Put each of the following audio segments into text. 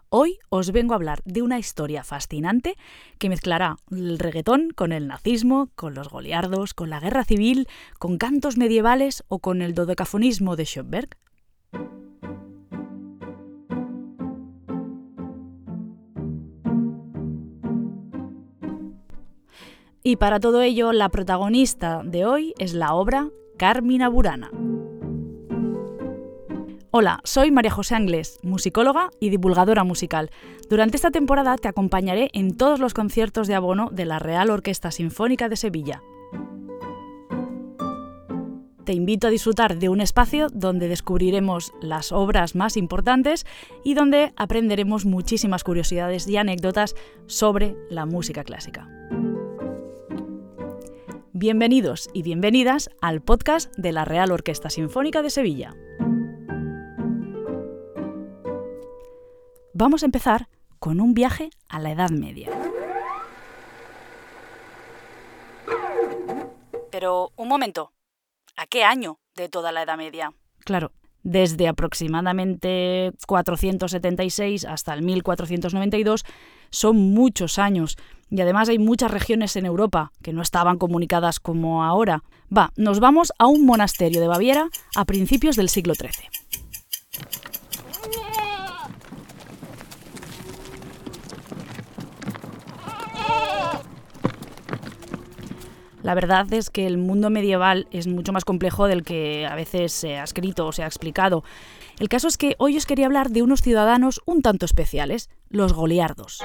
Hoy os vengo a hablar de una historia fascinante que mezclará el reggaetón con el nazismo, con los goliardos, con la guerra civil, con cantos medievales o con el dodecafonismo de Schoenberg. Y para todo ello, la protagonista de hoy es la obra Carmina Burana. Hola, soy María José Anglés, musicóloga y divulgadora musical. Durante esta temporada te acompañaré en todos los conciertos de abono de la Real Orquesta Sinfónica de Sevilla. Te invito a disfrutar de un espacio donde descubriremos las obras más importantes y donde aprenderemos muchísimas curiosidades y anécdotas sobre la música clásica. Bienvenidos y bienvenidas al podcast de la Real Orquesta Sinfónica de Sevilla. Vamos a empezar con un viaje a la Edad Media. Pero, un momento, ¿a qué año de toda la Edad Media? Claro, desde aproximadamente 476 hasta el 1492 son muchos años. Y además hay muchas regiones en Europa que no estaban comunicadas como ahora. Nos vamos a un monasterio de Baviera a principios del siglo XIII. La verdad es que el mundo medieval es mucho más complejo del que a veces se ha escrito o se ha explicado. El caso es que hoy os quería hablar de unos ciudadanos un tanto especiales, los goliardos.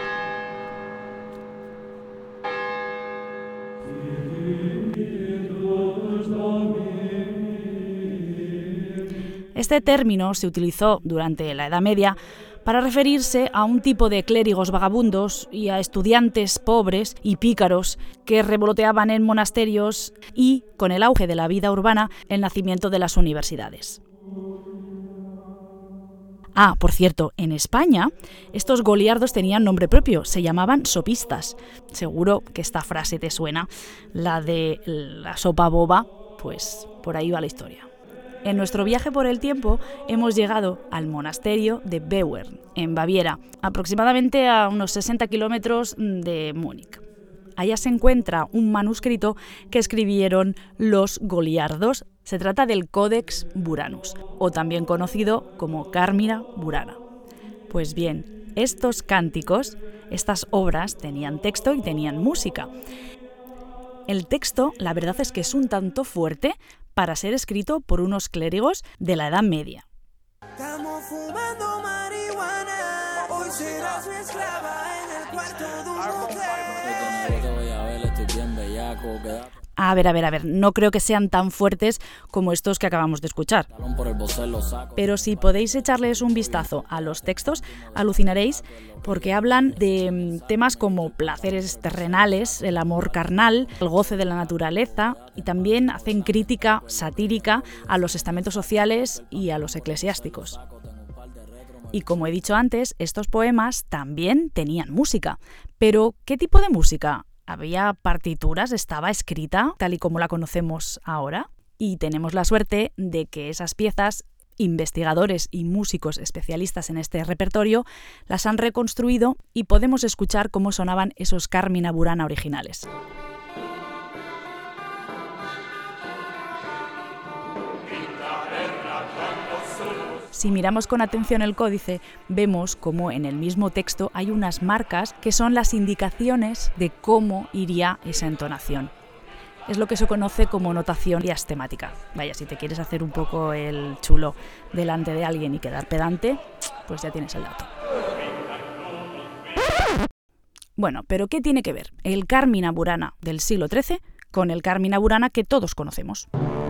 Este término se utilizó durante la Edad Media para referirse a un tipo de clérigos vagabundos y a estudiantes pobres y pícaros que revoloteaban en monasterios y, con el auge de la vida urbana, el nacimiento de las universidades. Por cierto, en España estos goliardos tenían nombre propio, se llamaban sopistas. Seguro que esta frase te suena, la de la sopa boba, pues por ahí va la historia. En nuestro viaje por el tiempo hemos llegado al monasterio de Beuern, en Baviera, aproximadamente a unos 60 kilómetros de Múnich. Allá se encuentra un manuscrito que escribieron los goliardos. Se trata del Codex Buranus, o también conocido como Carmina Burana. Pues bien, estos cánticos, estas obras, tenían texto y tenían música. El texto, la verdad es que es un tanto fuerte para ser escrito por unos clérigos de la Edad Media. Estamos fumando marihuana, hoy serás mi esclava en el cuarto de un hotel. A ver, no creo que sean tan fuertes como estos que acabamos de escuchar. Pero si podéis echarles un vistazo a los textos, alucinaréis porque hablan de temas como placeres terrenales, el amor carnal, el goce de la naturaleza y también hacen crítica satírica a los estamentos sociales y a los eclesiásticos. Y como he dicho antes, estos poemas también tenían música. Pero, ¿qué tipo de música? ¿Había partituras? ¿Estaba escrita tal y como la conocemos ahora? Y tenemos la suerte de que esas piezas, investigadores y músicos especialistas en este repertorio, las han reconstruido y podemos escuchar cómo sonaban esos Carmina Burana originales. Si miramos con atención el códice, vemos cómo en el mismo texto hay unas marcas que son las indicaciones de cómo iría esa entonación. Es lo que se conoce como notación diastemática. Si te quieres hacer un poco el chulo delante de alguien y quedar pedante, pues ya tienes el dato. Bueno, pero ¿qué tiene que ver el Carmina Burana del siglo XIII con el Carmina Burana que todos conocemos?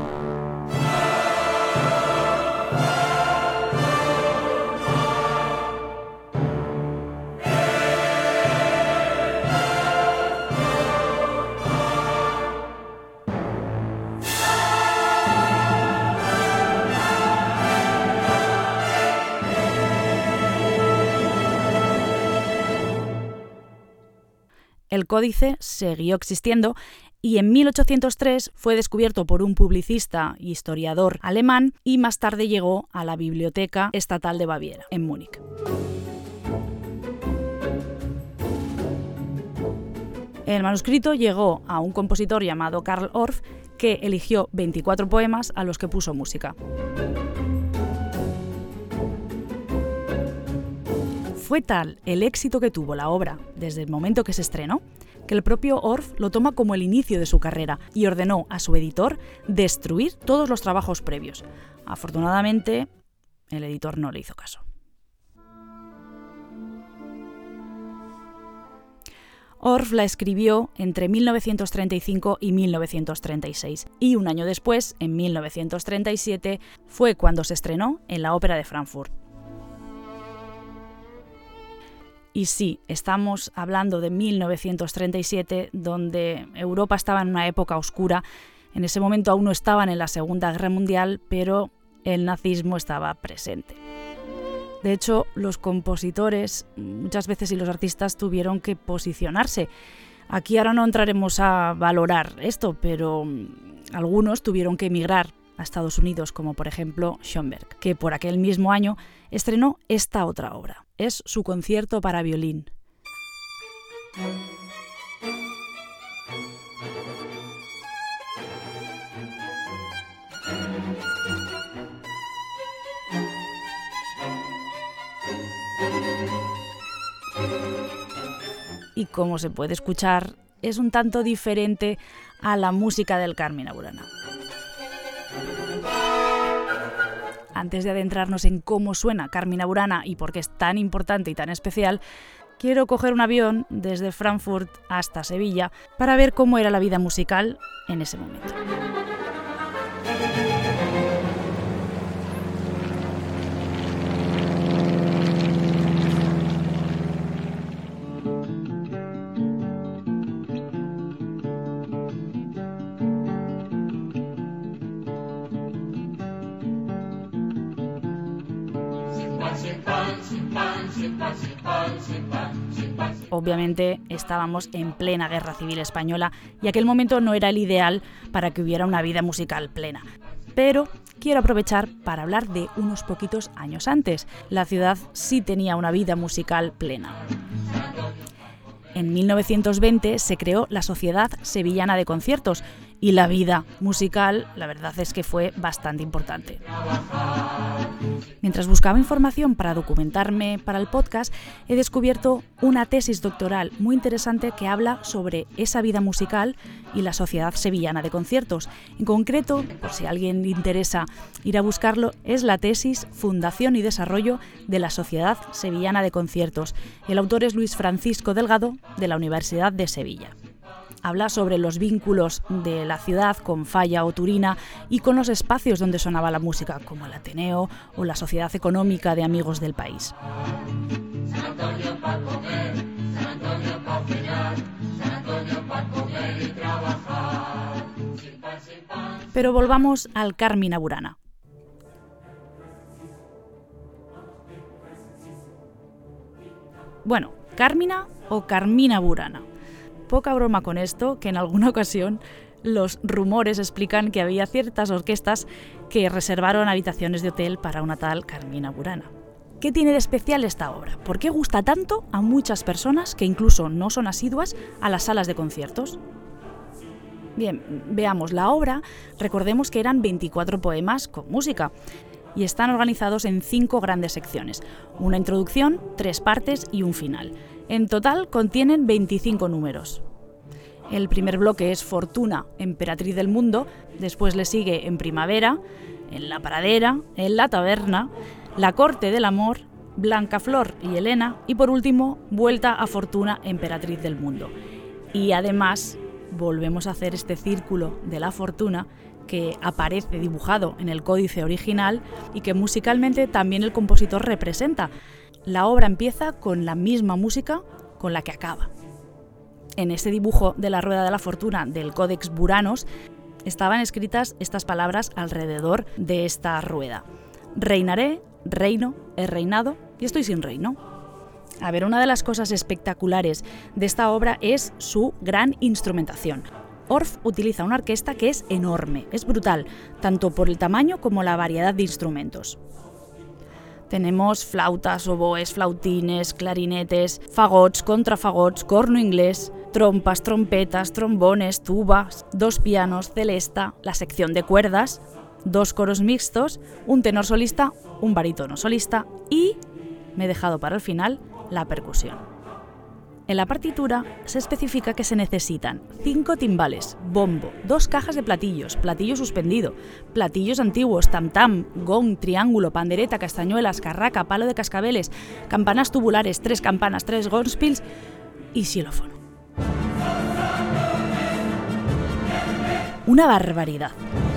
El códice siguió existiendo y en 1803 fue descubierto por un publicista y historiador alemán y más tarde llegó a la Biblioteca Estatal de Baviera, en Múnich. El manuscrito llegó a un compositor llamado Carl Orff, que eligió 24 poemas a los que puso música. Fue tal el éxito que tuvo la obra desde el momento que se estrenó, que el propio Orff lo toma como el inicio de su carrera y ordenó a su editor destruir todos los trabajos previos. Afortunadamente, el editor no le hizo caso. Orff la escribió entre 1935 y 1936, y un año después, en 1937, fue cuando se estrenó en la Ópera de Frankfurt. Y sí, estamos hablando de 1937, donde Europa estaba en una época oscura. En ese momento aún no estaban en la Segunda Guerra Mundial, pero el nazismo estaba presente. De hecho, los compositores muchas veces y los artistas tuvieron que posicionarse. Aquí ahora no entraremos a valorar esto, pero algunos tuvieron que emigrar a Estados Unidos, como por ejemplo Schoenberg, que por aquel mismo año estrenó esta otra obra. Es su concierto para violín. Y como se puede escuchar, es un tanto diferente a la música del Carmina Burana. Antes de adentrarnos en cómo suena Carmina Burana y por qué es tan importante y tan especial, quiero coger un avión desde Frankfurt hasta Sevilla para ver cómo era la vida musical en ese momento. Obviamente estábamos en plena Guerra Civil Española y aquel momento no era el ideal para que hubiera una vida musical plena. Pero quiero aprovechar para hablar de unos poquitos años antes. La ciudad sí tenía una vida musical plena. En 1920 se creó la Sociedad Sevillana de Conciertos y la vida musical, la verdad es que fue bastante importante. Mientras buscaba información para documentarme para el podcast, he descubierto una tesis doctoral muy interesante que habla sobre esa vida musical y la Sociedad Sevillana de Conciertos. En concreto, por si a alguien le interesa ir a buscarlo, es la tesis Fundación y Desarrollo de la Sociedad Sevillana de Conciertos. El autor es Luis Francisco Delgado, de la Universidad de Sevilla. Habla sobre los vínculos de la ciudad con Falla o Turina y con los espacios donde sonaba la música, como el Ateneo o la Sociedad Económica de Amigos del País. Pero volvamos al Carmina Burana. Bueno, Carmina o Carmina Burana. Poca broma con esto, que en alguna ocasión los rumores explican que había ciertas orquestas que reservaron habitaciones de hotel para una tal Carmina Burana. ¿Qué tiene de especial esta obra? ¿Por qué gusta tanto a muchas personas que incluso no son asiduas a las salas de conciertos? Bien, veamos la obra. Recordemos que eran 24 poemas con música y están organizados en 5 grandes secciones: una introducción, 3 partes y un final. En total contienen 25 números. El primer bloque es Fortuna, emperatriz del mundo, después le sigue En primavera, En la pradera, En la taberna, La corte del amor, Blancaflor y Helena, y por último, Vuelta a Fortuna, emperatriz del mundo. Y además volvemos a hacer este círculo de la fortuna que aparece dibujado en el códice original y que musicalmente también el compositor representa. La obra empieza con la misma música con la que acaba. En ese dibujo de la rueda de la fortuna del Codex Buranos estaban escritas estas palabras alrededor de esta rueda: reinaré, reino, he reinado y estoy sin reino. A ver, una de las cosas espectaculares de esta obra es su gran instrumentación. Orff utiliza una orquesta que es enorme, es brutal, tanto por el tamaño como la variedad de instrumentos. Tenemos flautas, oboes, flautines, clarinetes, fagots, contrafagots, corno inglés, trompas, trompetas, trombones, tubas, 2 pianos, celesta, la sección de cuerdas, 2 coros mixtos, un tenor solista, un barítono solista y, me he dejado para el final, la percusión. En la partitura se especifica que se necesitan 5 timbales, bombo, 2 cajas de platillos, platillo suspendido, platillos antiguos, tam-tam, gong, triángulo, pandereta, castañuelas, carraca, palo de cascabeles, campanas tubulares, 3 campanas, 3 gonspils y xilófono. Una barbaridad.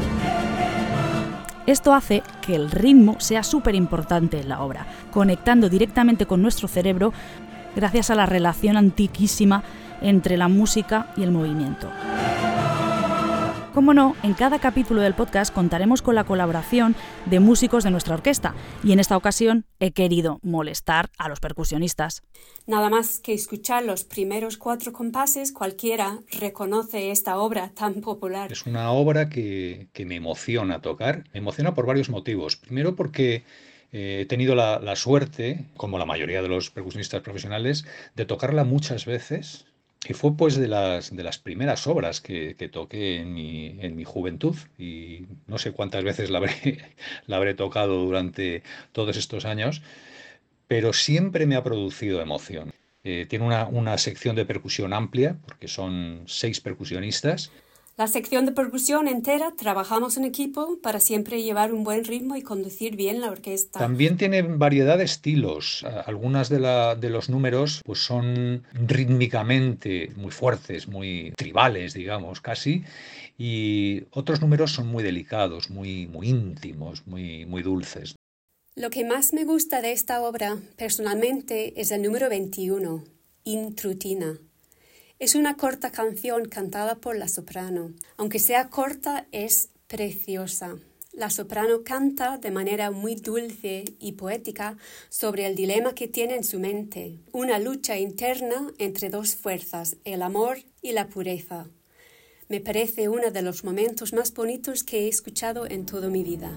Esto hace que el ritmo sea súper importante en la obra, conectando directamente con nuestro cerebro gracias a la relación antiquísima entre la música y el movimiento. Como no, en cada capítulo del podcast contaremos con la colaboración de músicos de nuestra orquesta y en esta ocasión he querido molestar a los percusionistas. Nada más que escuchar los primeros 4 compases, cualquiera reconoce esta obra tan popular. Es una obra que me emociona tocar. Me emociona por varios motivos. Primero porque he tenido la suerte, como la mayoría de los percusionistas profesionales, de tocarla muchas veces. Y fue pues de las primeras obras que toqué en mi juventud y no sé cuántas veces la habré tocado durante todos estos años, pero siempre me ha producido emoción. Tiene una sección de percusión amplia, porque son 6 percusionistas. La sección de percusión entera trabajamos en equipo para siempre llevar un buen ritmo y conducir bien la orquesta. También tiene variedad de estilos. Algunas de los números pues son rítmicamente muy fuertes, muy tribales, digamos, casi. Y otros números son muy delicados, muy íntimos, muy dulces. Lo que más me gusta de esta obra, personalmente, es el número 21, Intrutina. Es una corta canción cantada por la soprano. Aunque sea corta, es preciosa. La soprano canta de manera muy dulce y poética sobre el dilema que tiene en su mente, una lucha interna entre 2 fuerzas, el amor y la pureza. Me parece uno de los momentos más bonitos que he escuchado en toda mi vida.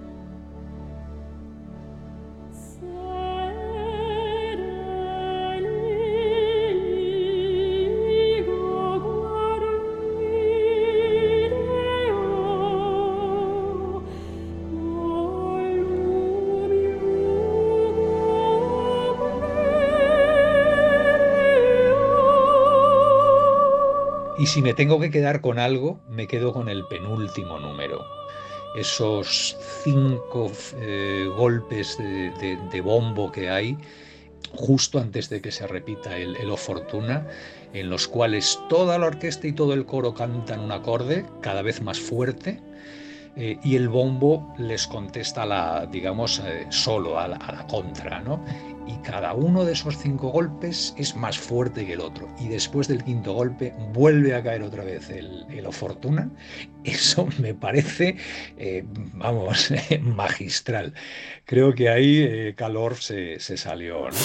Y si me tengo que quedar con algo, me quedo con el penúltimo número. Esos 5 golpes de bombo que hay justo antes de que se repita el O Fortuna, en los cuales toda la orquesta y todo el coro cantan un acorde cada vez más fuerte, y el bombo les contesta solo a la contra, ¿no? Y cada uno de esos 5 golpes es más fuerte que el otro. Y después del 5.º golpe vuelve a caer otra vez el O Fortuna. Eso me parece, magistral. Creo que ahí Calor se salió, ¿no?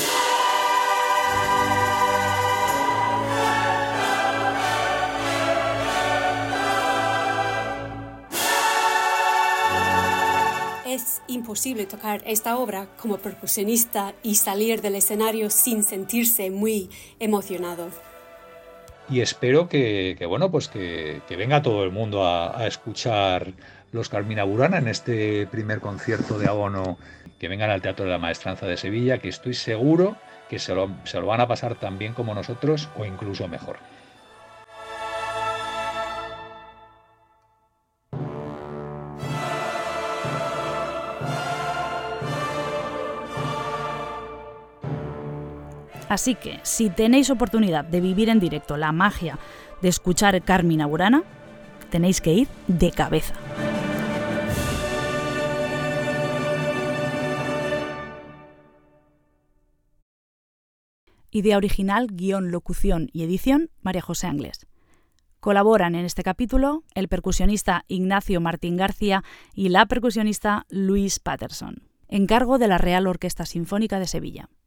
Es imposible tocar esta obra como percusionista y salir del escenario sin sentirse muy emocionado. Y espero que venga todo el mundo a escuchar los Carmina Burana en este primer concierto de abono, que vengan al Teatro de la Maestranza de Sevilla, que estoy seguro que se lo van a pasar tan bien como nosotros o incluso mejor. Así que, si tenéis oportunidad de vivir en directo la magia de escuchar Carmina Burana, tenéis que ir de cabeza. Idea original, guión, locución y edición, María José Anglés. Colaboran en este capítulo el percusionista Ignacio Martín García y la percusionista Louise Patterson. Encargo de la Real Orquesta Sinfónica de Sevilla.